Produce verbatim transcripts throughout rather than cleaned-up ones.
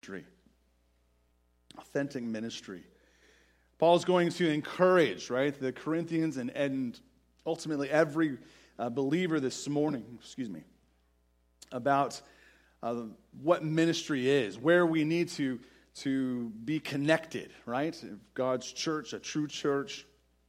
ministry. Authentic ministry. Paul's going to encourage, right, the Corinthians and, and ultimately every uh, believer this morning, excuse me, about uh, what ministry is, where we need to, to be connected, right? God's church, a true church.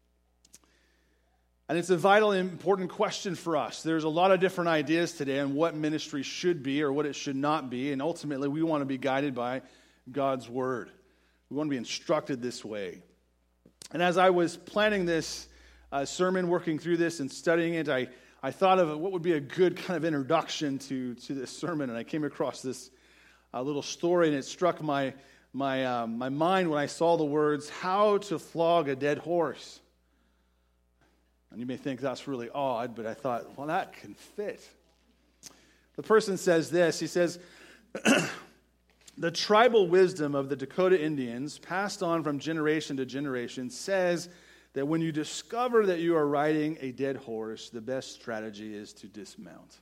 And it's a vital and important question for us. There's a lot of different ideas today on what ministry should be or what it should not be, and ultimately we want to be guided by God's word. We want to be instructed this way. And as I was planning this uh, sermon, working through this and studying it, I, I thought of what would be a good kind of introduction to, to this sermon, and I came across this uh, little story, and it struck my, my, um, my mind when I saw the words, "How to Flog a Dead Horse." And you may think that's really odd, but I thought, well, that can fit. The person says this, he says, "The tribal wisdom of the Dakota Indians, passed on from generation to generation, says that when you discover that you are riding a dead horse, the best strategy is to dismount."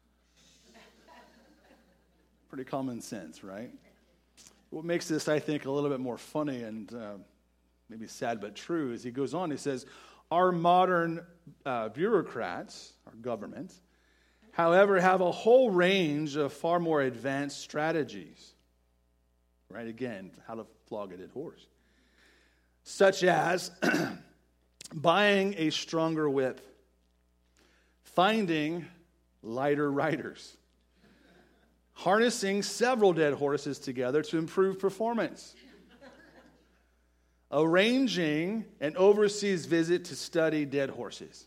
Pretty common sense, right? What makes this, I think, a little bit more funny and uh, maybe sad but true is he goes on, he says, "Our modern uh, bureaucrats, our government, however, have a whole range of far more advanced strategies." Right, again, how to flog a dead horse. Such as buying a stronger whip, finding lighter riders, harnessing several dead horses together to improve performance, arranging an overseas visit to study dead horses,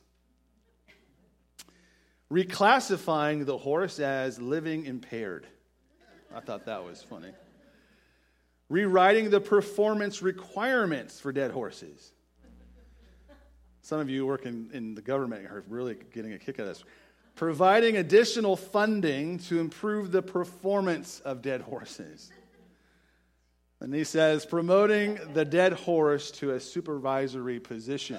reclassifying the horse as living impaired. I thought that was funny. Rewriting the performance requirements for dead horses. Some of you working in the government are really getting a kick out of this. Providing additional funding to improve the performance of dead horses. And he says, promoting the dead horse to a supervisory position.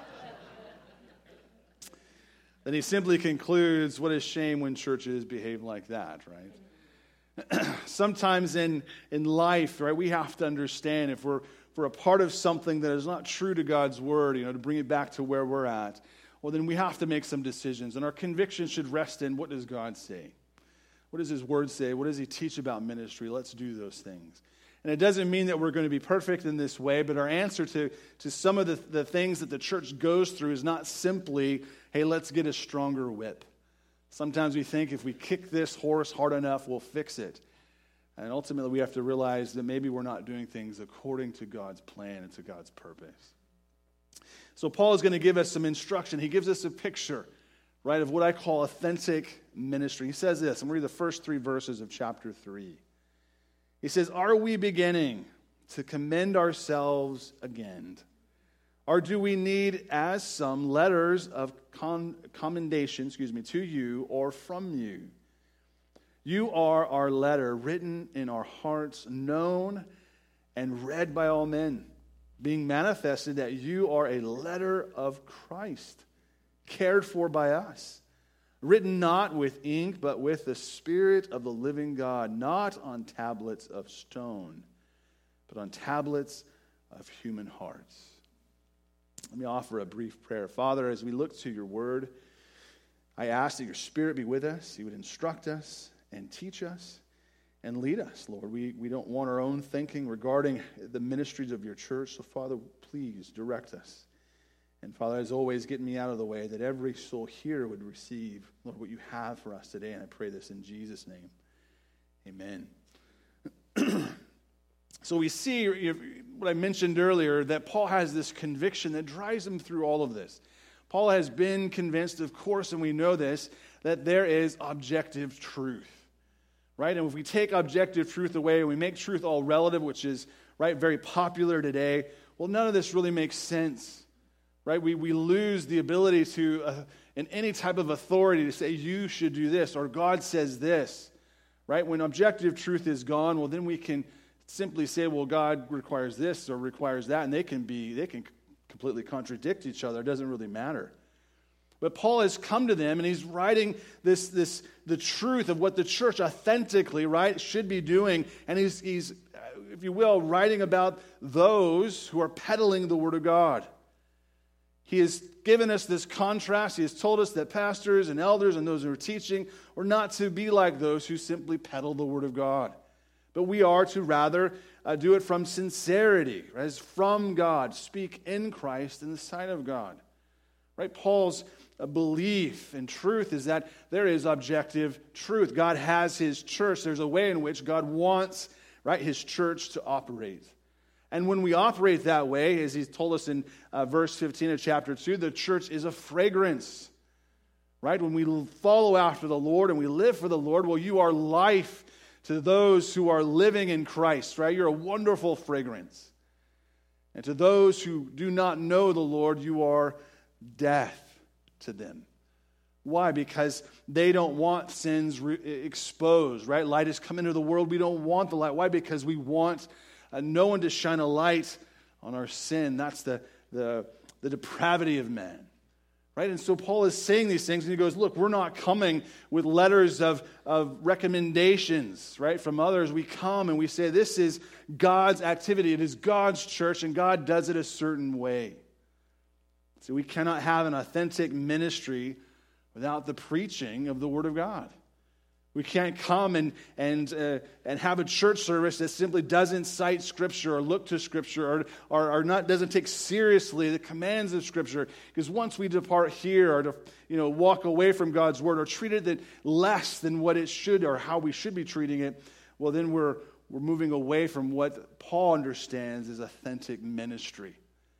Then he simply concludes, what a shame when churches behave like that, right? Sometimes in, in life, right, we have to understand if we're, if we're a part of something that is not true to God's word, you know, to bring it back to where we're at, well, then we have to make some decisions. And our conviction should rest in, what does God say? What does his word say? What does he teach about ministry? Let's do those things. And it doesn't mean that we're going to be perfect in this way, but our answer to, to some of the, the things that the church goes through is not simply, hey, let's get a stronger whip. Sometimes we think if we kick this horse hard enough, we'll fix it. And ultimately, we have to realize that maybe we're not doing things according to God's plan and to God's purpose. So Paul is going to give us some instruction. He gives us a picture, right, of what I call authentic ministry. He says this, I'm going to read the first three verses of chapter three. He says, "Are we beginning to commend ourselves again? Or do we need, as some, letters of con- commendation, excuse me, to you or from you? You are our letter, written in our hearts, known and read by all men, being manifested that you are a letter of Christ, cared for by us, written not with ink, but with the Spirit of the living God, not on tablets of stone, but on tablets of human hearts." Let me offer a brief prayer. Father, as we look to your word, I ask that your Spirit be with us. He would instruct us and teach us and lead us, Lord. We, we don't want our own thinking regarding the ministries of your church. So, Father, please direct us. And, Father, as always, get me out of the way that every soul here would receive, Lord, what you have for us today. And I pray this in Jesus' name. Amen. So we see what I mentioned earlier, that Paul has this conviction that drives him through all of this. Paul has been convinced, of course, and we know this, that there is objective truth, right? And if we take objective truth away and we make truth all relative, which is, right, very popular today, well, none of this really makes sense, right? We, we lose the ability to, uh, in any type of authority, to say, you should do this, or God says this, right? When objective truth is gone, well, then we can simply say, well, God requires this or requires that, and they can be, they can completely contradict each other. It doesn't really matter. But Paul has come to them, and he's writing this, this the truth of what the church authentically, right, should be doing. And he's, he's, if you will, writing about those who are peddling the Word of God. He has given us this contrast. He has told us that pastors and elders and those who are teaching are not to be like those who simply peddle the Word of God. But we are to rather uh, do it from sincerity, right? As from God, speak in Christ in the sight of God. Right? Paul's uh, belief and truth is that there is objective truth. God has His church. There's a way in which God wants, right, His church to operate. And when we operate that way, as He's told us in uh, verse fifteen of chapter two, the church is a fragrance. Right? When we follow after the Lord and we live for the Lord, well, you are life to those who are living in Christ, right? You're a wonderful fragrance. And to those who do not know the Lord, you are death to them. Why? Because they don't want sins re- exposed, right? Light has come into the world. We don't want the light. Why? Because we want uh, no one to shine a light on our sin. That's the, the, the depravity of man. Right? And so Paul is saying these things, and he goes, look, we're not coming with letters of, of recommendations, right, from others. We come and we say, this is God's activity. It is God's church, and God does it a certain way. So we cannot have an authentic ministry without the preaching of the Word of God. We can't come and and uh, and have a church service that simply doesn't cite Scripture or look to Scripture or, or or not doesn't take seriously the commands of Scripture. Because once we depart here or to you know walk away from God's Word or treat it less than what it should or how we should be treating it, well then we're we're moving away from what Paul understands as authentic ministry.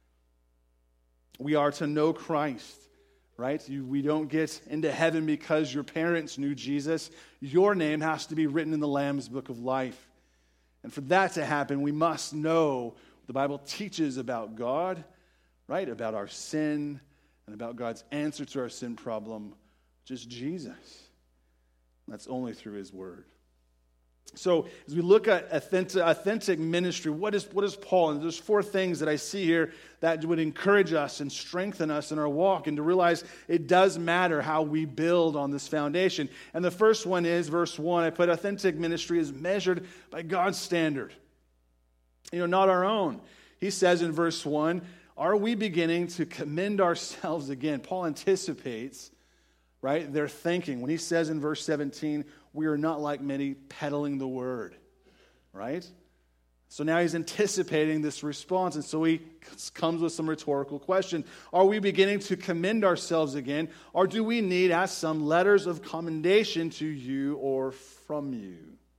We are to know Christ. Right? You, we don't get into heaven because your parents knew Jesus. Your name has to be written in the Lamb's Book of Life. And for that to happen, we must know what the Bible teaches about God, right? About our sin and about God's answer to our sin problem, which is Jesus. That's only through His Word. So as we look at authentic, authentic ministry, what is, what is Paul? And there's four things that I see here that would encourage us and strengthen us in our walk and to realize it does matter how we build on this foundation. And the first one is, verse one, I put authentic ministry is measured by God's standard. You know, not our own. He says in verse one, are we beginning to commend ourselves again? Paul anticipates, right, their thinking. When he says in verse seventeen, we are not like many peddling the word, right? So now he's anticipating this response, and so he comes with some rhetorical question. Are we beginning to commend ourselves again, or do we need, as some, letters of commendation to you or from you?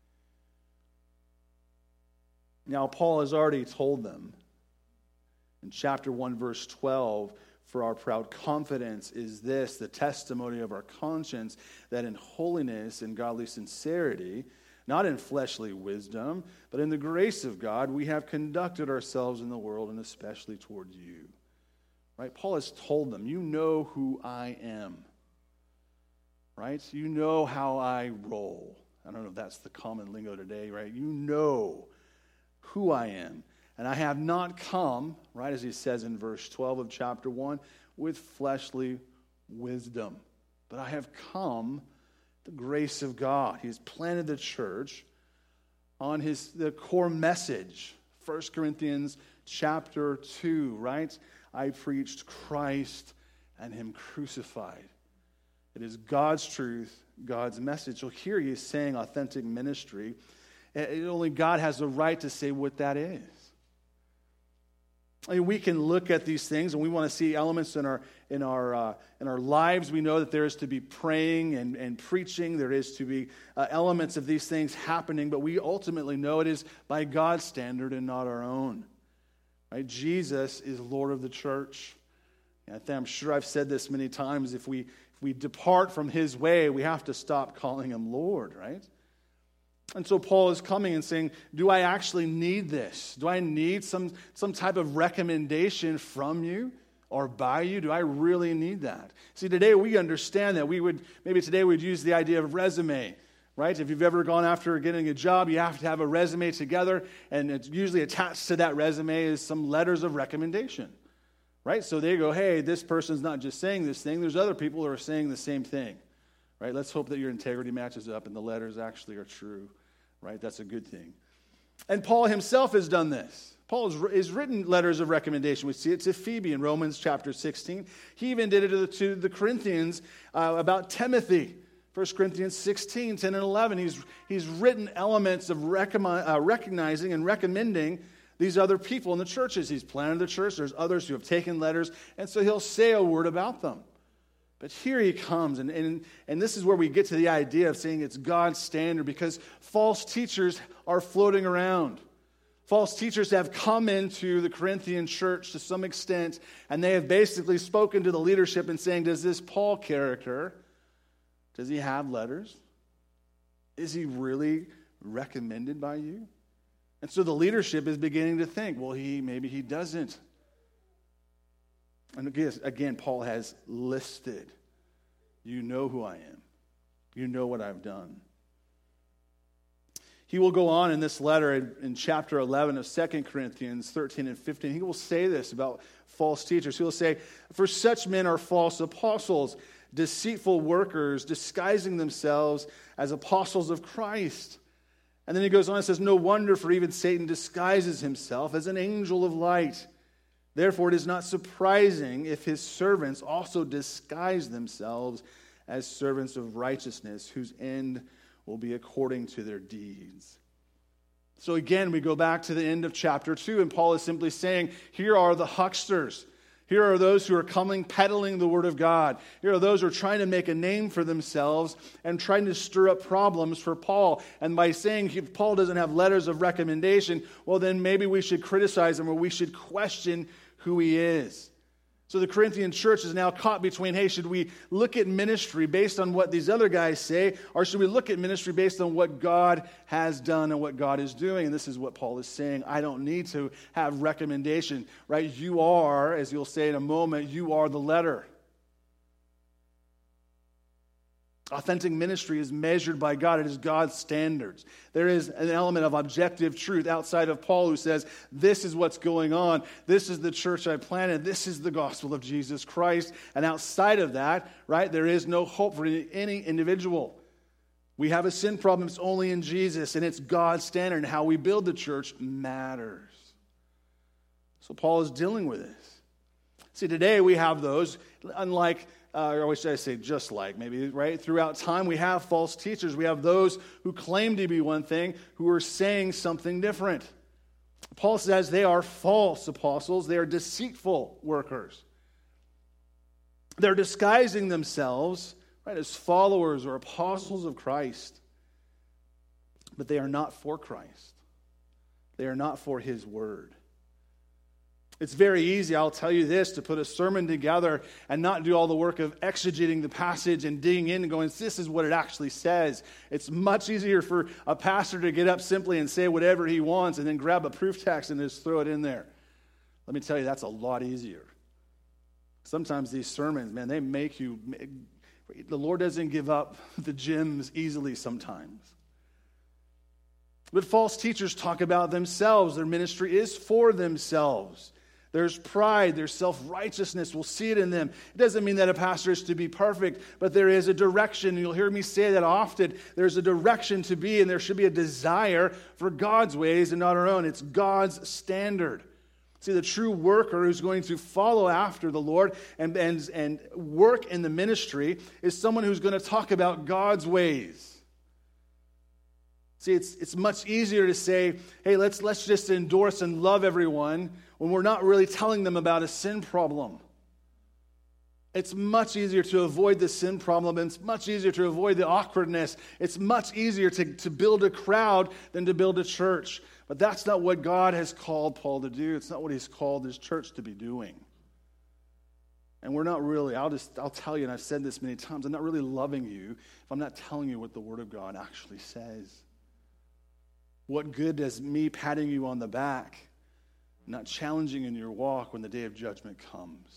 Now, Paul has already told them in chapter one, verse twelve, for our proud confidence is this, the testimony of our conscience, that in holiness and godly sincerity, not in fleshly wisdom, but in the grace of God, we have conducted ourselves in the world, and especially toward you. Right? Paul has told them, you know who I am. Right? You know how I roll. I don't know if that's the common lingo today, right? You know who I am. And I have not come, right, as he says in verse twelve of chapter one, with fleshly wisdom. But I have come the grace of God. He has planted the church on his the core message. First Corinthians chapter two, right? I preached Christ and Him crucified. It is God's truth, God's message. So here he is saying authentic ministry. It, only God has the right to say what that is. I mean, we can look at these things and we want to see elements in our in our uh, in our lives. We know that there is to be praying and, and preaching. There is to be uh, elements of these things happening, but we ultimately know it is by God's standard and not our own. Right? Jesus is Lord of the church. And I think, I'm sure I've said this many times. If we if we depart from His way, we have to stop calling Him Lord. Right? And so Paul is coming and saying, do I actually need this? Do I need some, some type of recommendation from you or by you? Do I really need that? See, today we understand that. We would, maybe today we'd use the idea of resume, right? If you've ever gone after getting a job, you have to have a resume together, and it's usually attached to that resume is some letters of recommendation, right? So they go, hey, this person's not just saying this thing. There's other people who are saying the same thing, right? Let's hope that your integrity matches up and the letters actually are true, right? That's a good thing. And Paul himself has done this. Paul has, has written letters of recommendation. We see it to Phoebe in Romans chapter sixteen. He even did it to the, to the Corinthians uh, about Timothy. First Corinthians sixteen, ten and eleven. He's, he's written elements of recom- uh, recognizing and recommending these other people in the churches. He's planted the church. There's others who have taken letters, and so he'll say a word about them. But here he comes, and, and, and this is where we get to the idea of saying it's God's standard, because false teachers are floating around. False teachers have come into the Corinthian church to some extent, and they have basically spoken to the leadership and saying, does this Paul character, does he have letters? Is he really recommended by you? And so the leadership is beginning to think, well, he maybe he doesn't. And again, again, Paul has listed, you know who I am. You know what I've done. He will go on in this letter in, in chapter eleven of Second Corinthians thirteen and fifteen. He will say this about false teachers. He will say, for such men are false apostles, deceitful workers, disguising themselves as apostles of Christ. And then he goes on and says, no wonder, for even Satan disguises himself as an angel of light. Therefore, it is not surprising if his servants also disguise themselves as servants of righteousness, whose end will be according to their deeds. So again, we go back to the end of chapter two, and Paul is simply saying, here are the hucksters. Here are those who are coming peddling the word of God. Here are those who are trying to make a name for themselves and trying to stir up problems for Paul. And by saying if Paul doesn't have letters of recommendation, well, then maybe we should criticize him or we should question who he is. So the Corinthian church is now caught between, hey, should we look at ministry based on what these other guys say, or should we look at ministry based on what God has done and what God is doing? And this is what Paul is saying. I don't need to have recommendation, right? You are, as you'll say in a moment, you are the letter. Authentic ministry is measured by God. It is God's standards. There is an element of objective truth outside of Paul who says, this is what's going on. This is the church I planted. This is the gospel of Jesus Christ. And outside of that, right, there is no hope for any individual. We have a sin problem. It's only in Jesus, and it's God's standard. And how we build the church matters. So Paul is dealing with this. See, today we have those, unlike Uh, or should I say just like, maybe, right? Throughout time, we have false teachers. We have those who claim to be one thing who are saying something different. Paul says they are false apostles. They are deceitful workers. They're disguising themselves, right, as followers or apostles of Christ. But they are not for Christ. They are not for his word. It's very easy, I'll tell you this, to put a sermon together and not do all the work of exegeting the passage and digging in and going, this is what it actually says. It's much easier for a pastor to get up simply and say whatever he wants and then grab a proof text and just throw it in there. Let me tell you, that's a lot easier. Sometimes these sermons, man, they make you, the Lord doesn't give up the gems easily sometimes. But false teachers talk about themselves. Their ministry is for themselves. There's pride, there's self-righteousness. We'll see it in them. It doesn't mean that a pastor is to be perfect, but there is a direction. You'll hear me say that often. There's a direction to be, and there should be a desire for God's ways and not our own. It's God's standard. See, the true worker who's going to follow after the Lord and, and, and work in the ministry is someone who's going to talk about God's ways. See, it's it's much easier to say, hey, let's let's just endorse and love everyone when we're not really telling them about a sin problem. It's much easier to avoid the sin problem, and it's much easier to avoid the awkwardness. It's much easier to, to build a crowd than to build a church. But that's not what God has called Paul to do. It's not what he's called his church to be doing. And we're not really, I'll just, I'll tell you, and I've said this many times, I'm not really loving you if I'm not telling you what the Word of God actually says. What good does me patting you on the back, not challenging in your walk when the day of judgment comes?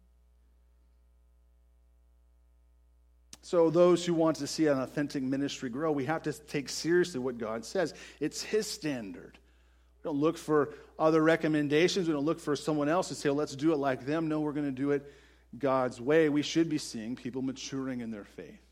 So those who want to see an authentic ministry grow, we have to take seriously what God says. It's his standard. We don't look for other recommendations. We don't look for someone else to say, well, let's do it like them. No, we're going to do it God's way. We should be seeing people maturing in their faith.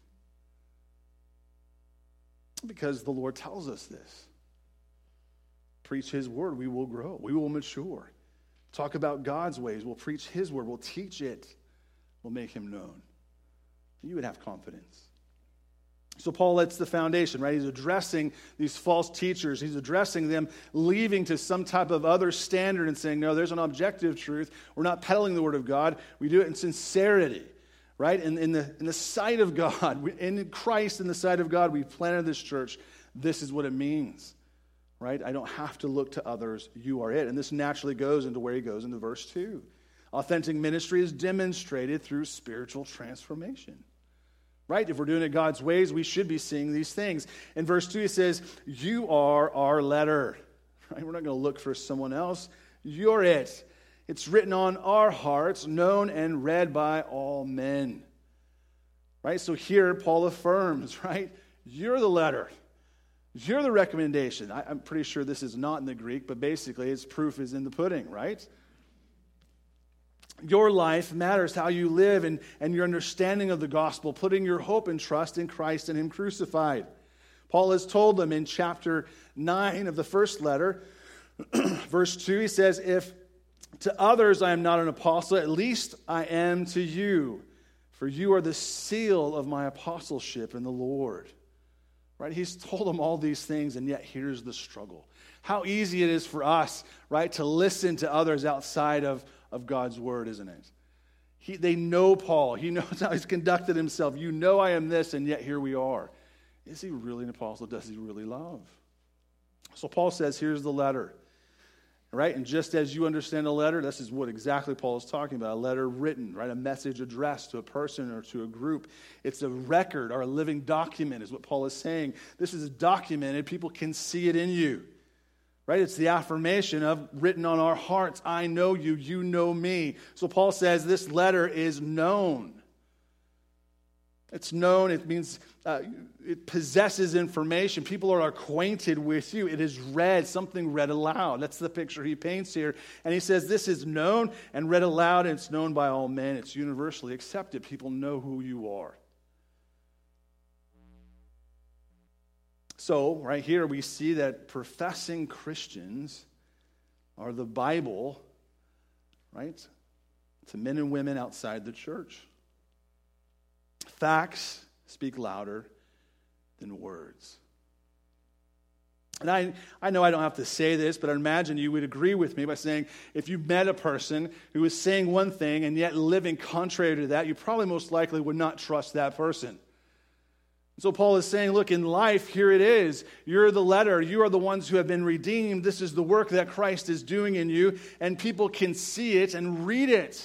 Because the Lord tells us this. Preach His word, we will grow. We will mature. Talk about God's ways. We'll preach His word. We'll teach it. We'll make Him known. You would have confidence. So Paul lays the foundation, right? He's addressing these false teachers. He's addressing them leaving to some type of other standard and saying, no, there's an objective truth. We're not peddling the word of God. We do it in sincerity, right? In, in, the, in the sight of God, in Christ, in the sight of God, we planted this church. This is what it means, right? I don't have to look to others. You are it. And this naturally goes into where he goes into verse two. Authentic ministry is demonstrated through spiritual transformation. Right? If we're doing it God's ways, we should be seeing these things. In verse two, he says, you are our letter. Right? We're not going to look for someone else. You're it. It's written on our hearts, known and read by all men. Right? So here, Paul affirms, right? You're the letter. You're the recommendation. I, I'm pretty sure this is not in the Greek, but basically its proof is in the pudding, right? Your life matters, how you live, and, and your understanding of the gospel, putting your hope and trust in Christ and Him crucified. Paul has told them in chapter nine of the first letter, verse two, he says, if to others I am not an apostle, at least I am to you, for you are the seal of my apostleship in the Lord. Right? He's told them all these things, and yet here's the struggle. How easy it is for us, right, to listen to others outside of of God's word, isn't it? He, they know Paul. He knows how he's conducted himself. You know I am this, and yet here we are. Is he really an apostle? Does he really love? So Paul says, here's the letter. Right? And just as you understand a letter, this is what exactly Paul is talking about. A letter written, right? A message addressed to a person or to a group. It's a record or a living document is what Paul is saying. This is documented. People can see it in you. Right? It's the affirmation of written on our hearts. I know you, you know me. So Paul says this letter is known. It's known. It means uh, it possesses information. People are acquainted with you. It is read, something read aloud. That's the picture he paints here. And he says this is known and read aloud, and it's known by all men. It's universally accepted. People know who you are. So, right here we see that professing Christians are the Bible, right, to men and women outside the church. Facts speak louder than words. And I, I know I don't have to say this, but I imagine you would agree with me by saying if you met a person who is saying one thing and yet living contrary to that, you probably most likely would not trust that person. So Paul is saying, look, in life, here it is. You're the letter. You are the ones who have been redeemed. This is the work that Christ is doing in you, and people can see it and read it.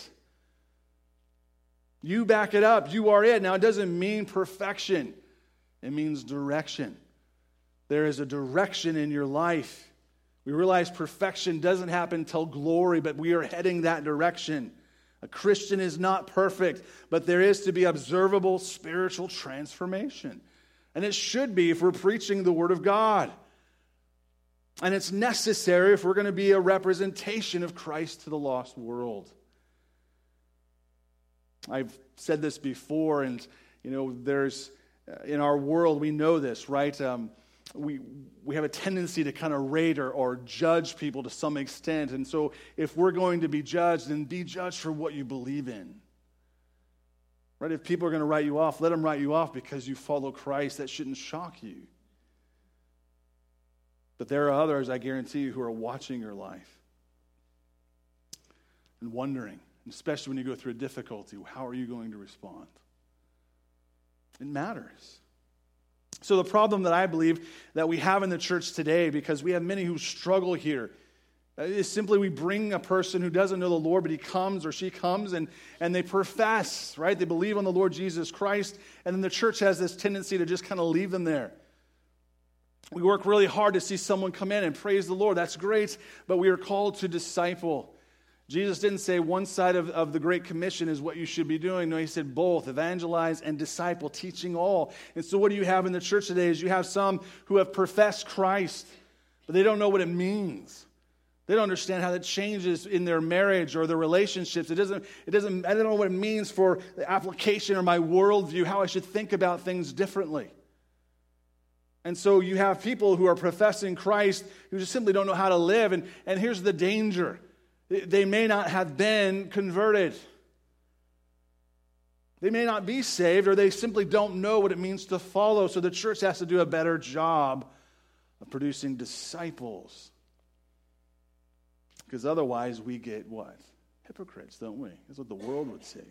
You back it up. You are it. Now, it doesn't mean perfection. It means direction. There is a direction in your life. We realize perfection doesn't happen until glory, but we are heading that direction. A Christian is not perfect, but there is to be observable spiritual transformation. And it should be if we're preaching the Word of God. And it's necessary if we're going to be a representation of Christ to the lost world. I've said this before, and, you know, there's, uh, in our world, we know this, right? Um, we we have a tendency to kind of rate or, or judge people to some extent. And so if we're going to be judged, then be judged for what you believe in. Right? If people are going to write you off, let them write you off because you follow Christ. That shouldn't shock you. But there are others, I guarantee you, who are watching your life and wondering, especially when you go through a difficulty, how are you going to respond? It matters. So the problem that I believe that we have in the church today, because we have many who struggle here, is simply we bring a person who doesn't know the Lord, but he comes or she comes and, and they profess, right? They believe on the Lord Jesus Christ, and then the church has this tendency to just kind of leave them there. We work really hard to see someone come in and praise the Lord. That's great, but we are called to disciple. Jesus didn't say one side of, of the Great Commission is what you should be doing. No, he said both, evangelize and disciple, teaching all. And so what do you have in the church today is you have some who have professed Christ, but they don't know what it means. They don't understand how that changes in their marriage or their relationships. It doesn't, it doesn't, I don't know what it means for the application or my worldview, how I should think about things differently. And so you have people who are professing Christ who just simply don't know how to live. And, and here's the danger. They may not have been converted. They may not be saved, or they simply don't know what it means to follow. So the church has to do a better job of producing disciples. Because otherwise we get what? Hypocrites, don't we? That's what the world would say.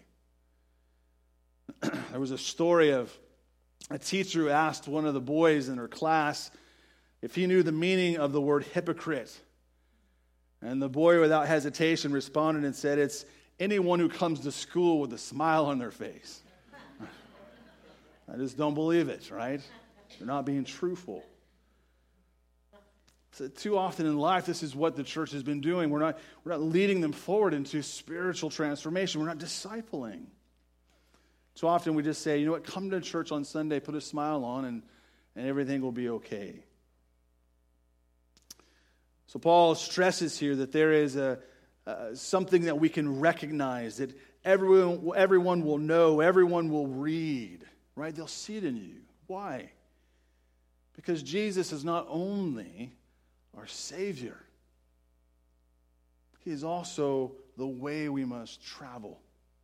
There was a story of a teacher who asked one of the boys in her class if he knew the meaning of the word hypocrite. And the boy, without hesitation, responded and said, it's anyone who comes to school with a smile on their face. I just don't believe it, right? They're not being truthful. So too often in life, this is what the church has been doing. We're not, we're not leading them forward into spiritual transformation. We're not discipling. Too often we just say, you know what, come to church on Sunday, put a smile on, and, and everything will be okay. So Paul stresses here that there is a uh, something that we can recognize, that everyone, everyone will know, everyone will read, right? They'll see it in you. Why? Because Jesus is not only our Savior, He is also the way we must travel.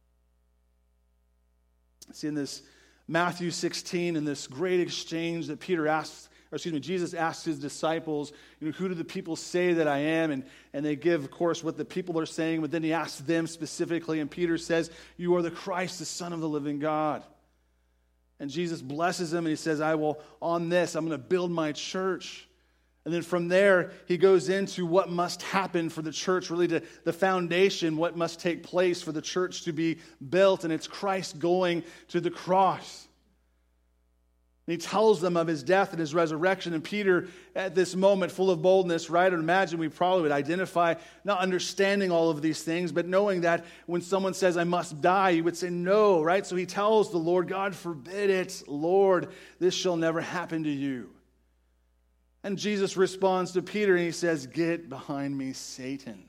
See, in this Matthew sixteen, in this great exchange that Peter asks, or excuse me, Jesus asks his disciples, you know, who do the people say that I am? And, and they give, of course, what the people are saying, but then he asks them specifically, and Peter says, you are the Christ, the Son of the living God. And Jesus blesses him, and he says, I will, on this, I'm going to build my church. And then from there, he goes into what must happen for the church, really to the foundation, what must take place for the church to be built. And it's Christ going to the cross. And he tells them of his death and his resurrection. And Peter, at this moment, full of boldness, right? And imagine we probably would identify, not understanding all of these things, but knowing that when someone says, I must die, you would say, no, right? So he tells the Lord, God forbid it, Lord, this shall never happen to you. And Jesus responds to Peter and he says, get behind me, Satan.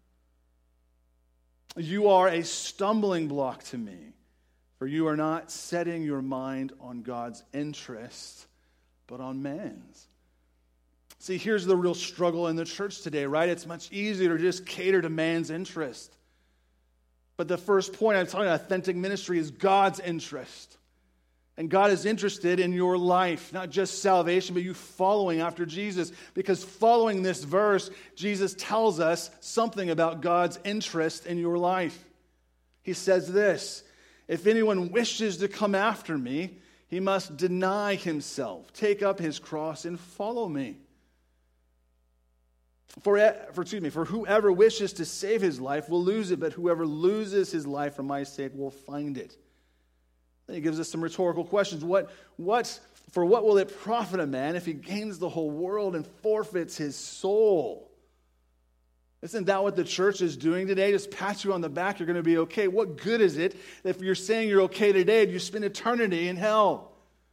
You are a stumbling block to me, for you are not setting your mind on God's interest, but on man's. See, here's the real struggle in the church today, right? It's much easier to just cater to man's interest. But the first point I'm talking about, authentic ministry, is God's interest. And God is interested in your life, not just salvation, but you following after Jesus. Because following this verse, Jesus tells us something about God's interest in your life. He says this, if anyone wishes to come after me, he must deny himself, take up his cross, and follow me. For, for, excuse me, for whoever wishes to save his life will lose it, but whoever loses his life for my sake will find it. Then he gives us some rhetorical questions. What, what, for what will it profit a man if he gains the whole world and forfeits his soul? Isn't that what the church is doing today? Just pat you on the back, you're going to be okay. What good is it if you're saying you're okay today and you spend eternity in hell?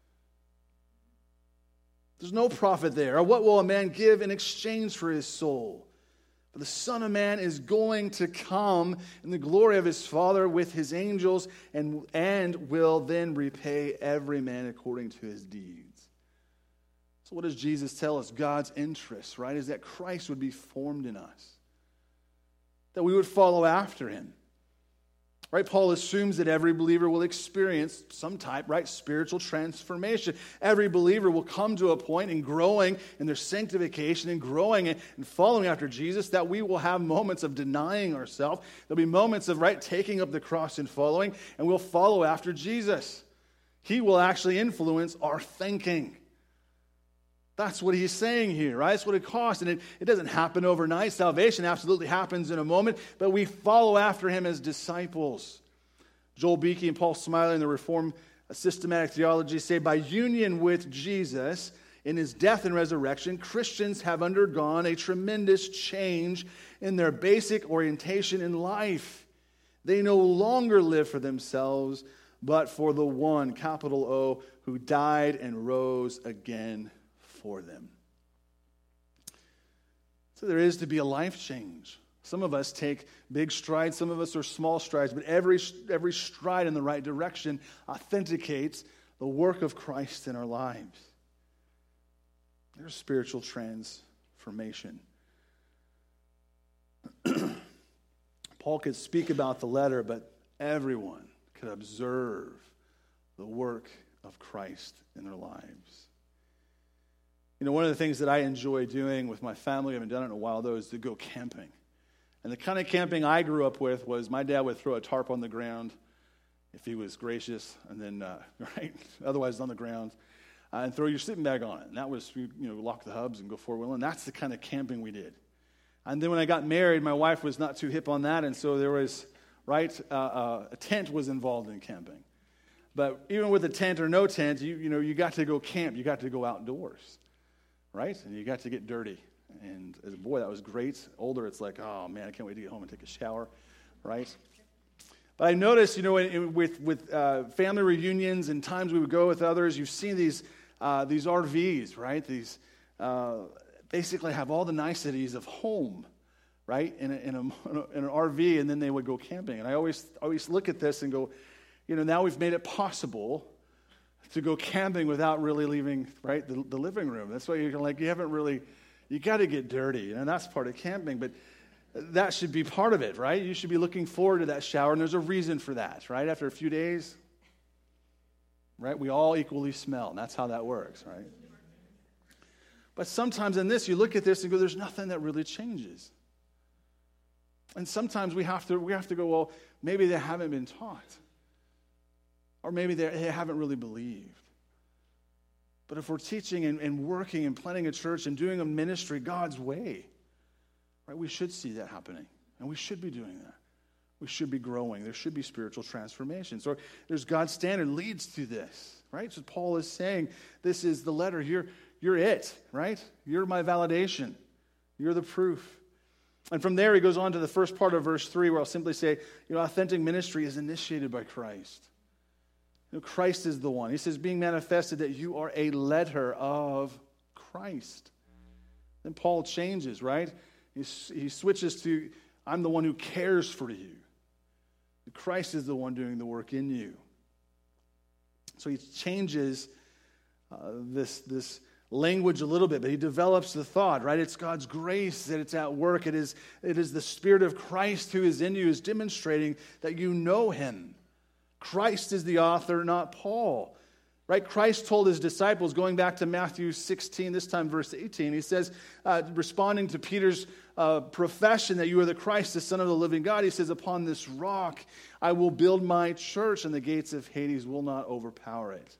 There's no profit there. Or what will a man give in exchange for his soul? For the Son of Man is going to come in the glory of his Father with his angels and, and will then repay every man according to his deeds. So what does Jesus tell us? God's interest, right, is that Christ would be formed in us, that we would follow after him. Right, Paul assumes that every believer will experience some type, right, spiritual transformation. Every believer will come to a point in growing in their sanctification and growing and following after Jesus that we will have moments of denying ourselves. There'll be moments of, right, taking up the cross and following, and we'll follow after Jesus. He will actually influence our thinking. That's what he's saying here, right? That's what it costs. And it, it doesn't happen overnight. Salvation absolutely happens in a moment, but we follow after him as disciples. Joel Beakey and Paul Smiley in the Reformed Systematic Theology say, by union with Jesus in his death and resurrection, Christians have undergone a tremendous change in their basic orientation in life. They no longer live for themselves, but for the one, capital O, who died and rose again for them. So there is to be a life change. Some of us take big strides, some of us are small strides, but every, every stride in the right direction authenticates the work of Christ in our lives. There's spiritual transformation. Paul could speak about the letter, but everyone could observe the work of Christ in their lives. You know, one of the things that I enjoy doing with my family, I haven't done it in a while though, is to go camping. And the kind of camping I grew up with was my dad would throw a tarp on the ground if he was gracious, and then, uh, right, otherwise on the ground, uh, and throw your sleeping bag on it. And that was, you know, lock the hubs and go four-wheeling. That's the kind of camping we did. And then when I got married, my wife was not too hip on that, and so there was, right, uh, uh, a tent was involved in camping. But even with a tent or no tent, you, you know, you got to go camp. You got to go outdoors, right? And you got to get dirty. And as a boy, that was great. Older, it's like, oh, man, I can't wait to get home and take a shower, right? But I noticed, you know, in, in, with, with uh, family reunions and times we would go with others, you've seen these, uh, these R Vs, right? These uh, basically have all the niceties of home, right, in, a, in, a, in an R V, and then they would go camping. And I always always look at this and go, you know, now we've made it possible to go camping without really leaving, right, the, the living room. That's why you're like, you haven't really, you got to get dirty, and that's part of camping, but that should be part of it, right? You should be looking forward to that shower, and there's a reason for that, right? After a few days, right, we all equally smell, and that's how that works, right? But sometimes in this, you look at this and go, there's nothing that really changes. And sometimes we have to we have to go, well, maybe they haven't been taught. Or maybe they haven't really believed. But if we're teaching and, and working and planning a church and doing a ministry God's way, right, we should see that happening. And we should be doing that. We should be growing. There should be spiritual transformation. So there's God's standard leads to this, right? So Paul is saying, this is the letter. You're, you're it, right? You're my validation. You're the proof. And from there he goes on to the first part of verse three, where I'll simply say, you know, authentic ministry is initiated by Christ. You know, Christ is the one. He says, being manifested that you are a letter of Christ. Then Paul changes, right? He, he switches to, I'm the one who cares for you. Christ is the one doing the work in you. So he changes uh, this, this language a little bit, but he develops the thought, right? It's God's grace that it's at work. It is, it is the Spirit of Christ who is in you, is demonstrating that you know him. Christ is the author, not Paul. Right? Christ told his disciples, going back to Matthew sixteen, this time verse eighteen, he says, uh, responding to Peter's uh, profession that you are the Christ, the Son of the living God, he says, upon this rock I will build my church, and the gates of Hades will not overpower it.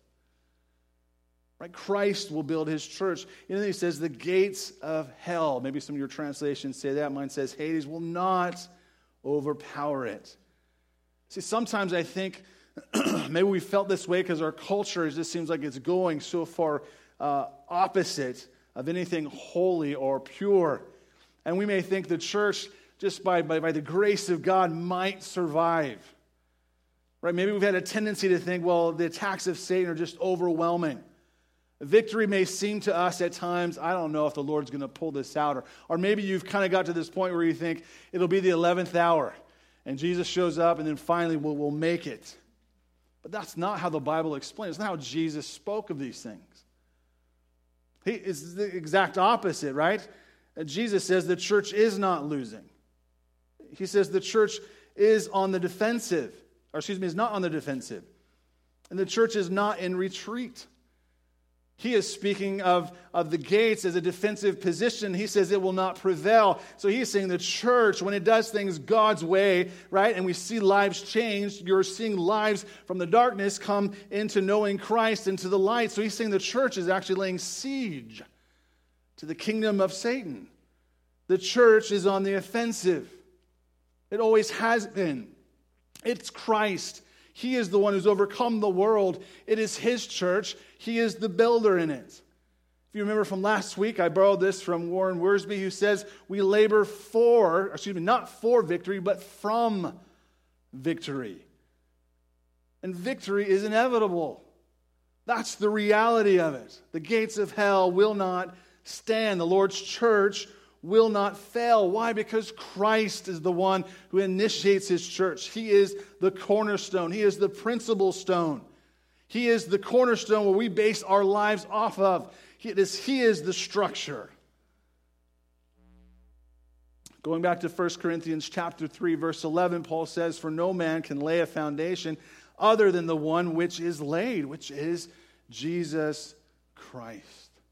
Right? Christ will build his church. And then he says, the gates of hell, maybe some of your translations say that, mine says Hades, will not overpower it. See, sometimes I think maybe we felt this way because our culture just seems like it's going so far uh, opposite of anything holy or pure. And we may think the church, just by, by, by the grace of God, might survive. Right? Maybe we've had a tendency to think, well, the attacks of Satan are just overwhelming. Victory may seem to us at times, I don't know if the Lord's going to pull this out. Or, or maybe you've kind of got to this point where you think it'll be the eleventh hour. And Jesus shows up, and then finally we'll, we'll make it. But that's not how the Bible explains. It's not how Jesus spoke of these things. He is the exact opposite, right? And Jesus says the church is not losing. He says the church is on the defensive. Or excuse me, is not on the defensive. And the church is not in retreat. He is speaking of, of the gates as a defensive position. He says it will not prevail. So he's saying the church, when it does things God's way, right, and we see lives changed, you're seeing lives from the darkness come into knowing Christ, into the light. So he's saying the church is actually laying siege to the kingdom of Satan. The church is on the offensive. It always has been. It's Christ. He is the one who's overcome the world. It is his church. He is the builder in it. If you remember from last week, I borrowed this from Warren Wiersbe, who says, we labor for, excuse me, not for victory, but from victory. And victory is inevitable. That's the reality of it. The gates of hell will not stand. The Lord's church will not fail. Why? Because Christ is the one who initiates his church. He is the cornerstone. He is the principal stone. He is the cornerstone where we base our lives off of. He is, he is the structure. Going back to First Corinthians chapter three, verse eleven, Paul says, "For no man can lay a foundation other than the one which is laid, which is Jesus Christ."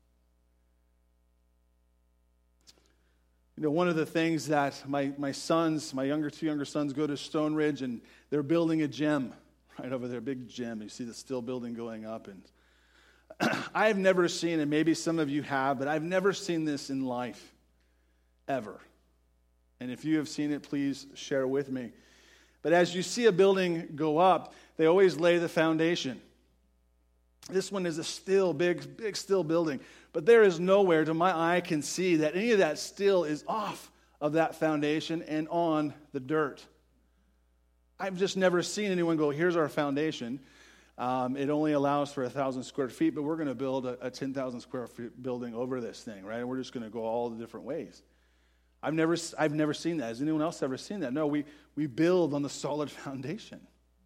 You know, one of the things that my, my sons, my younger two younger sons go to Stone Ridge, and they're building a gym right over there, big gym. You see the steel building going up. And I've never seen, and maybe some of you have, but I've never seen this in life, ever. And if you have seen it, please share with me. But as you see a building go up, they always lay the foundation. This one is a still, big, big steel building. But there is nowhere to my eye can see that any of that steel is off of that foundation and on the dirt. I've just never seen anyone go, here's our foundation. Um, it only allows for one thousand square feet, but we're going to build a, a ten thousand square feet building over this thing, right? And we're just going to go all the different ways. I've never, I've never seen that. Has anyone else ever seen that? No, we, we build on the solid foundation.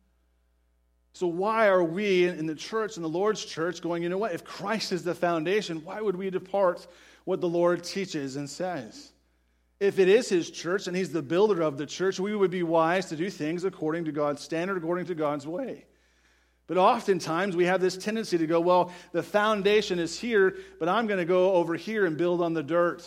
So why are we in the church, in the Lord's church, going, you know what, if Christ is the foundation, why would we depart what the Lord teaches and says? If it is his church and he's the builder of the church, we would be wise to do things according to God's standard, according to God's way. But oftentimes we have this tendency to go, well, the foundation is here, but I'm going to go over here and build on the dirt.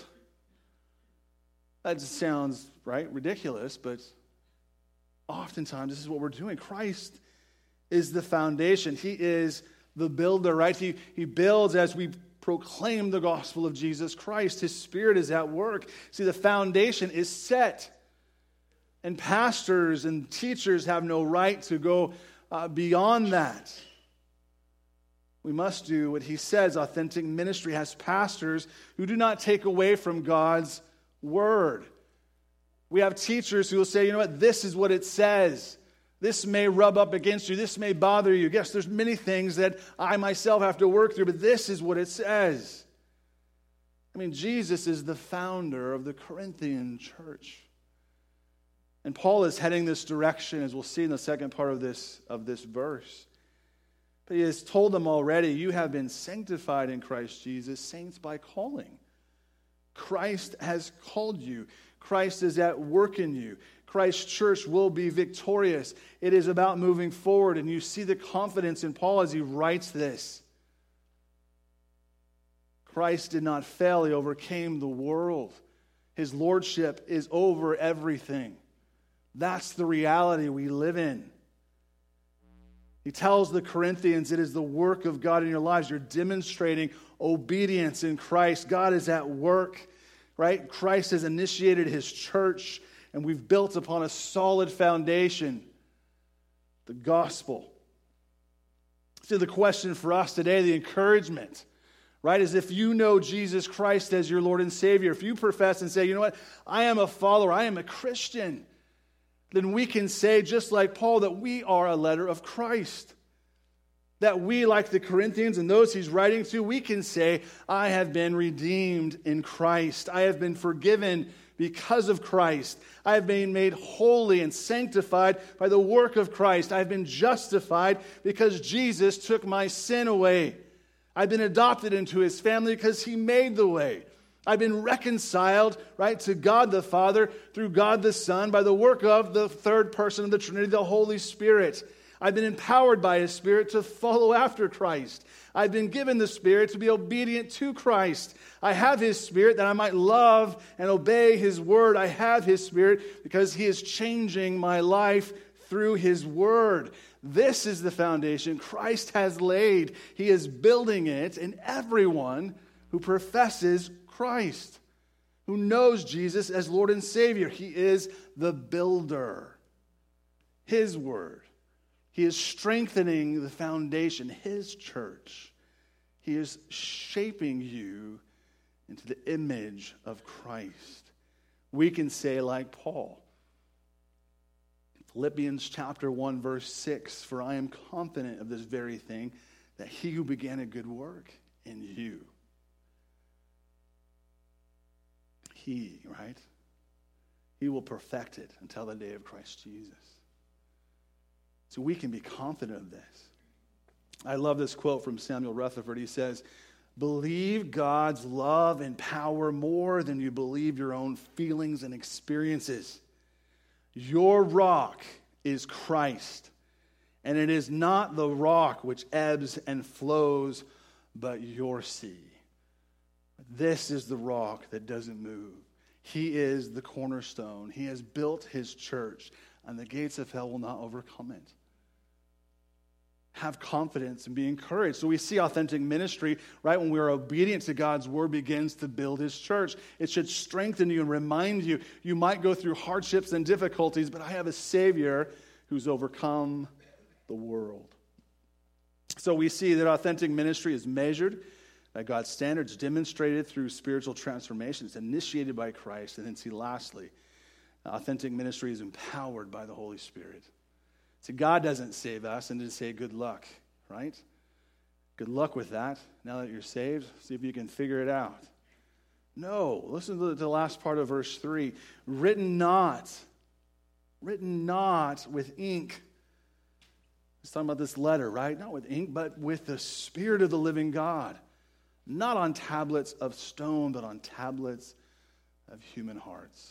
That just sounds, right, ridiculous, but oftentimes this is what we're doing. Christ is the foundation. He is the builder, right? He, he builds as we proclaim the gospel of Jesus Christ. His Spirit is at work. See, the foundation is set. And pastors and teachers have no right to go uh, beyond that. We must do what he says. Authentic ministry has pastors who do not take away from God's word. We have teachers who will say, you know what, this is what it says. This may rub up against you. This may bother you. Yes, there's many things that I myself have to work through, but this is what it says. I mean, Jesus is the founder of the Corinthian church. And Paul is heading this direction, as we'll see in the second part of this, of this verse. But he has told them already, you have been sanctified in Christ Jesus, saints by calling. Christ has called you. Christ is at work in you. Christ's church will be victorious. It is about moving forward, and you see the confidence in Paul as he writes this. Christ did not fail. He overcame the world. His lordship is over everything. That's the reality we live in. He tells the Corinthians, it is the work of God in your lives. You're demonstrating obedience in Christ. God is at work, right? Christ has initiated his church, and we've built upon a solid foundation, the gospel. So the question for us today, the encouragement, right, is if you know Jesus Christ as your Lord and Savior, if you profess and say, you know what, I am a follower, I am a Christian, then we can say, just like Paul, that we are a letter of Christ. That we, like the Corinthians and those he's writing to, we can say, I have been redeemed in Christ. I have been forgiven because of Christ. I have been made holy and sanctified by the work of Christ. I have been justified because Jesus took my sin away. I've been adopted into his family because he made the way. I've been reconciled, right, to God the Father through God the Son by the work of the third person of the Trinity, the Holy Spirit. I've been empowered by his Spirit to follow after Christ. I've been given the Spirit to be obedient to Christ. I have his Spirit that I might love and obey his word. I have his Spirit because he is changing my life through his word. This is the foundation Christ has laid. He is building it, and everyone who professes Christ, who knows Jesus as Lord and Savior, he is the builder. His word. He is strengthening the foundation, his church. He is shaping you into the image of Christ. We can say like Paul, Philippians chapter one, verse six, for I am confident of this very thing, that he who began a good work in you, he, right? He will perfect it until the day of Christ Jesus. So we can be confident of this. I love this quote from Samuel Rutherford. He says, believe God's love and power more than you believe your own feelings and experiences. Your rock is Christ, and it is not the rock which ebbs and flows, but your sea. This is the rock that doesn't move. He is the cornerstone. He has built his church, and the gates of hell will not overcome it. Have confidence and be encouraged. So we see authentic ministry, right, when we are obedient to God's word, begins to build his church. It should strengthen you and remind you, you might go through hardships and difficulties, but I have a Savior who's overcome the world. So we see that authentic ministry is measured by God's standards, demonstrated through spiritual transformation. It's initiated by Christ. And then see, lastly, authentic ministry is empowered by the Holy Spirit. See, God doesn't save us and just say, good luck, right? Good luck with that. Now that you're saved, see if you can figure it out. No, listen to the last part of verse three. Written not, written not with ink. It's talking about this letter, right? Not with ink, but with the Spirit of the living God. Not on tablets of stone, but on tablets of human hearts.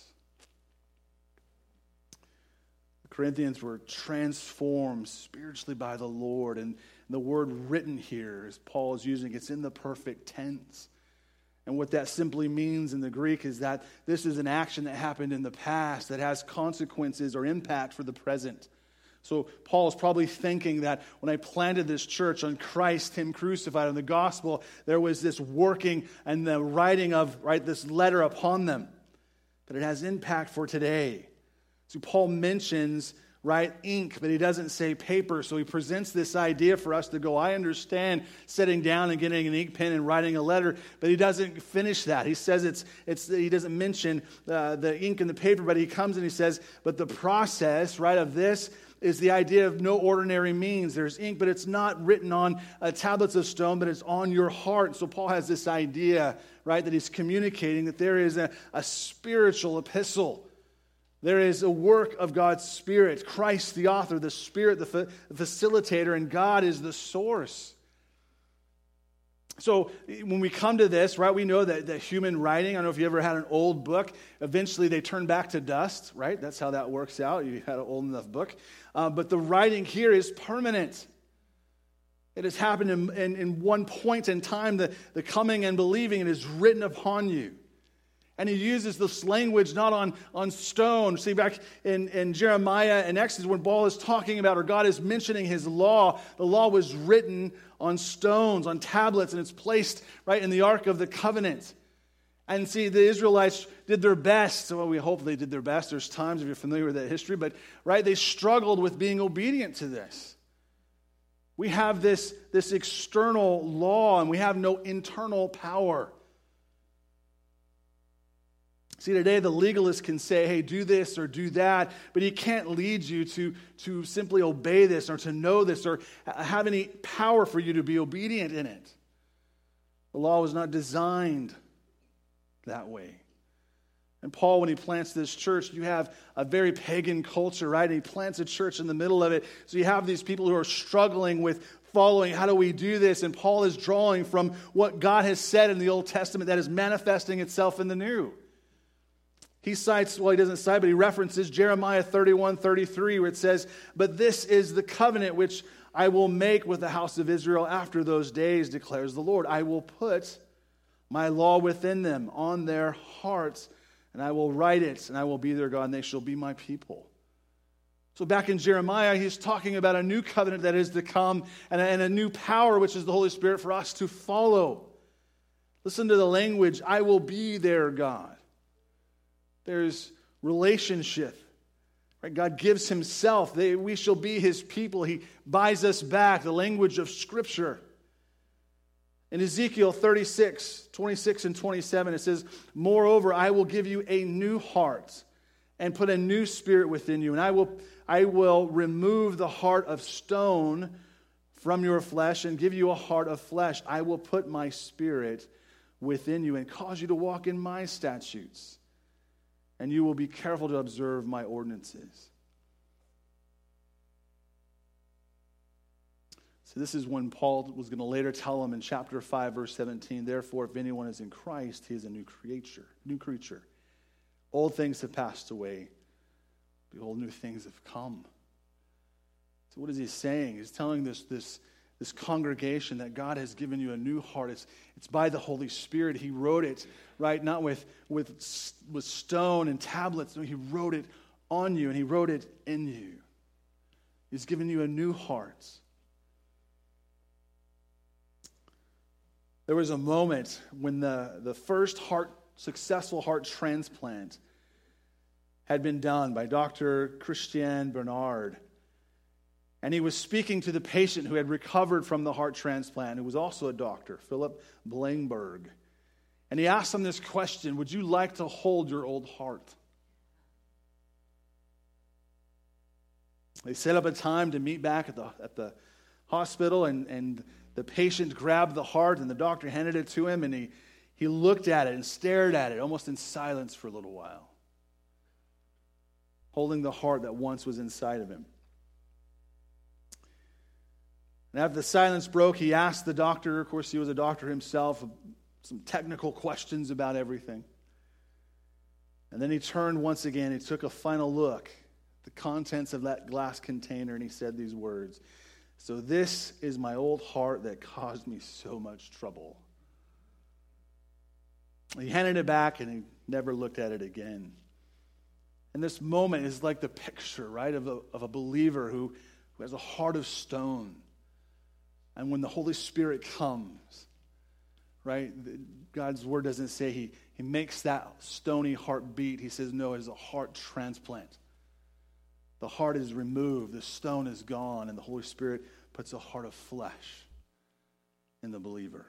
Corinthians were transformed spiritually by the Lord. And the word written here, as Paul is using, it's in the perfect tense. And what that simply means in the Greek is that this is an action that happened in the past that has consequences or impact for the present. So Paul is probably thinking that when I planted this church on Christ, him crucified, on the gospel, there was this working and the writing of, right, this letter upon them. But it has impact for today. So Paul mentions, right, ink, but he doesn't say paper. So he presents this idea for us to go, I understand sitting down and getting an ink pen and writing a letter, but he doesn't finish that. He says it's, it's he doesn't mention uh, the ink and the paper, but he comes and he says, but the process, right, of this is the idea of no ordinary means. There's ink, but it's not written on uh, tablets of stone, but it's on your heart. So Paul has this idea, right, that he's communicating that there is a, a spiritual epistle. There is a work of God's Spirit, Christ the author, the Spirit the, fa- the facilitator, and God is the source. So when we come to this, right, we know that, that human writing, I don't know if you ever had an old book, eventually they turn back to dust, right? That's how that works out. You had an old enough book. Uh, but the writing here is permanent. It has happened in, in, in one point in time, the, the coming and believing, it is written upon you. And he uses this language not on, on stone. See, back in, in Jeremiah and Exodus, when Paul is talking about, or God is mentioning his law, the law was written on stones, on tablets, and it's placed right in the Ark of the Covenant. And see, the Israelites did their best. Well, we hope they did their best. There's times, if you're familiar with that history, but right, they struggled with being obedient to this. We have this, this external law, and we have no internal power. See, today the legalist can say, hey, do this or do that, but he can't lead you to, to simply obey this or to know this or have any power for you to be obedient in it. The law was not designed that way. And Paul, when he plants this church, you have a very pagan culture, right? And he plants a church in the middle of it. So you have these people who are struggling with following, how do we do this? And Paul is drawing from what God has said in the Old Testament that is manifesting itself in the New. He cites, well, he doesn't cite, but he references Jeremiah thirty-one thirty-three, where it says, but this is the covenant which I will make with the house of Israel after those days, declares the Lord. I will put my law within them on their hearts, and I will write it, and I will be their God, and they shall be my people. So back in Jeremiah, he's talking about a new covenant that is to come, and a, and a new power, which is the Holy Spirit, for us to follow. Listen to the language, I will be their God. There's relationship. Right? God gives himself. They, we shall be his people. He buys us back. The language of Scripture. In Ezekiel thirty-six, twenty-six and twenty-seven, it says, moreover, I will give you a new heart and put a new spirit within you. And I will, I will remove the heart of stone from your flesh and give you a heart of flesh. I will put my spirit within you and cause you to walk in my statutes and you will be careful to observe my ordinances. So this is when Paul was going to later tell them in chapter five, verse seventeen, therefore, if anyone is in Christ, he is a new creature, new creature. Old things have passed away. Behold, new things have come. So what is he saying? He's telling this, this, this congregation that God has given you a new heart. It's, it's by the Holy Spirit. He wrote it, right, not with, with, with stone and tablets. No, he wrote it on you, and he wrote it in you. He's given you a new heart. There was a moment when the, the first heart, successful heart transplant had been done by Doctor Christian Bernard. And he was speaking to the patient who had recovered from the heart transplant, who was also a doctor, Philip Blangberg. And he asked him this question: would you like to hold your old heart? They set up a time to meet back at the, at the hospital, and, and the patient grabbed the heart, and the doctor handed it to him, and he, he looked at it and stared at it, almost in silence for a little while, holding the heart that once was inside of him. And after the silence broke, he asked the doctor, of course he was a doctor himself, some technical questions about everything. And then he turned once again, he took a final look at the contents of that glass container, and he said these words: so this is my old heart that caused me so much trouble. He handed it back, and he never looked at it again. And this moment is like the picture, right, of a, of a believer who, who has a heart of stone. And when the Holy Spirit comes, right, God's word doesn't say he, he makes that stony heart beat. He says, no, it is a heart transplant. The heart is removed, the stone is gone, and the Holy Spirit puts a heart of flesh in the believer.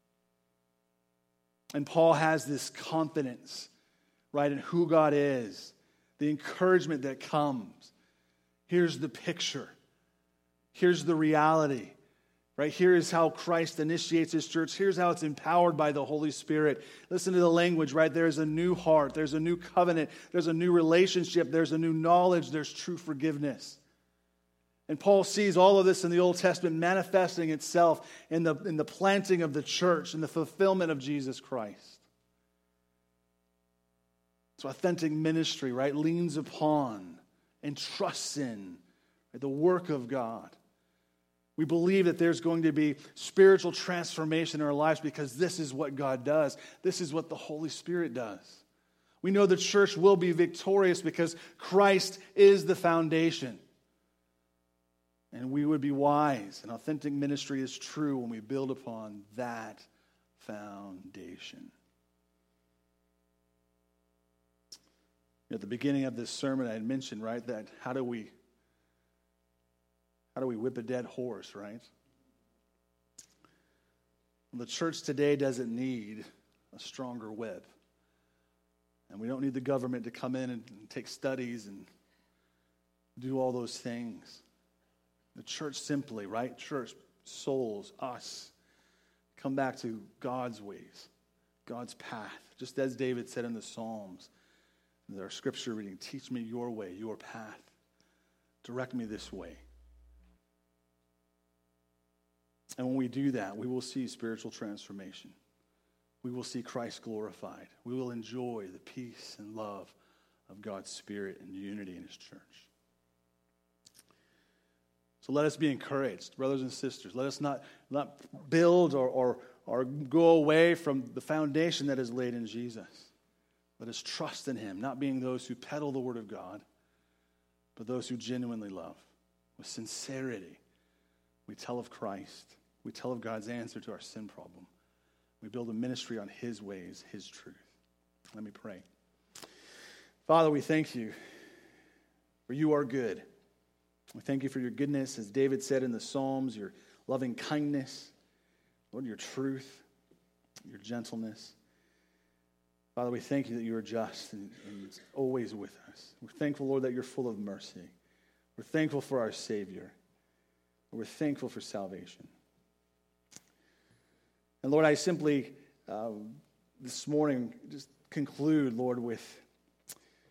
And Paul has this confidence, right, in who God is, the encouragement that comes. Here's the picture. Here's the reality. Right, here is how Christ initiates his church. Here's how it's empowered by the Holy Spirit. Listen to the language, right? There's a new heart. There's a new covenant. There's a new relationship. There's a new knowledge. There's true forgiveness. And Paul sees all of this in the Old Testament manifesting itself in the, in the planting of the church, in the fulfillment of Jesus Christ. So authentic ministry, right, leans upon and trusts in, right, the work of God. We believe that there's going to be spiritual transformation in our lives because this is what God does. This is what the Holy Spirit does. We know the church will be victorious because Christ is the foundation. And we would be wise, and authentic ministry is true when we build upon that foundation. At the beginning of this sermon, I had mentioned, right, that how do we How do we whip a dead horse, right? Well, the church today doesn't need a stronger whip. And we don't need the government to come in and take studies and do all those things. The church simply, right? Church, souls, us, come back to God's ways, God's path. Just as David said in the Psalms, in our scripture reading, teach me your way, your path. Direct me this way. And when we do that, we will see spiritual transformation. We will see Christ glorified. We will enjoy the peace and love of God's Spirit and unity in his church. So let us be encouraged, brothers and sisters. Let us not, not build or, or, or go away from the foundation that is laid in Jesus. Let us trust in him, not being those who peddle the word of God, but those who genuinely love. With sincerity, we tell of Christ. We tell of God's answer to our sin problem. We build a ministry on his ways, his truth. Let me pray. Father, we thank you for you are good. We thank you for your goodness, as David said in the Psalms, your loving kindness, Lord, your truth, your gentleness. Father, we thank you that you are just and, and always with us. We're thankful, Lord, that you're full of mercy. We're thankful for our Savior. We're thankful for salvation. And Lord, I simply, uh, this morning, just conclude, Lord, with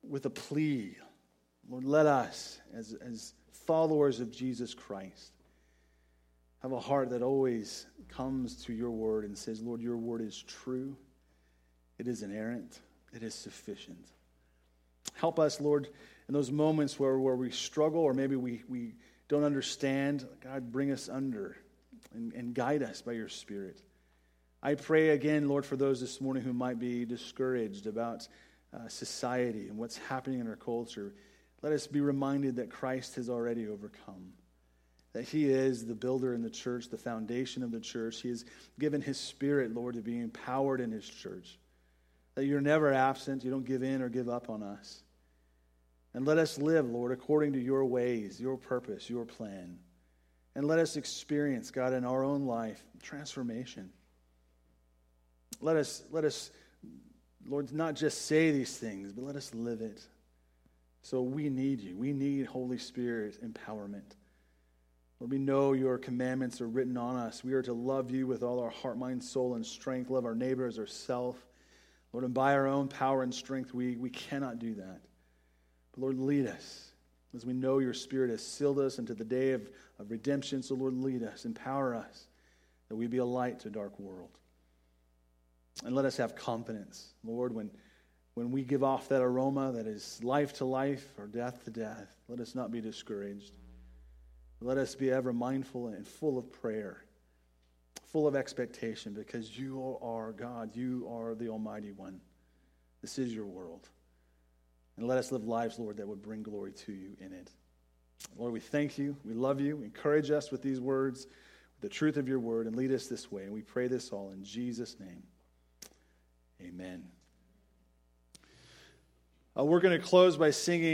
with a plea. Lord, let us, as, as followers of Jesus Christ, have a heart that always comes to your word and says, Lord, your word is true. It is inerrant. It is sufficient. Help us, Lord, in those moments where, where we struggle or maybe we, we don't understand. God, bring us under and, and guide us by your Spirit. I pray again, Lord, for those this morning who might be discouraged about uh, society and what's happening in our culture. Let us be reminded that Christ has already overcome, that he is the builder in the church, the foundation of the church. He has given his Spirit, Lord, to be empowered in his church, that you're never absent, you don't give in or give up on us. And let us live, Lord, according to your ways, your purpose, your plan. And let us experience, God, in our own life, transformation. Let us, let us, Lord, not just say these things, but let us live it. So we need you. We need Holy Spirit empowerment. Lord, we know your commandments are written on us. We are to love you with all our heart, mind, soul, and strength. Love our neighbor as ourselves. Lord, and by our own power and strength, we, we cannot do that. But Lord, lead us, as we know your Spirit has sealed us into the day of, of redemption. So Lord, lead us, empower us, that we be a light to a dark world. And let us have confidence, Lord, when, when we give off that aroma that is life to life or death to death. Let us not be discouraged. Let us be ever mindful and full of prayer, full of expectation, because you are God. You are the Almighty One. This is your world. And let us live lives, Lord, that would bring glory to you in it. Lord, we thank you. We love you. Encourage us with these words, with the truth of your word, and lead us this way. And we pray this all in Jesus' name. Amen. Uh, we're going to close by singing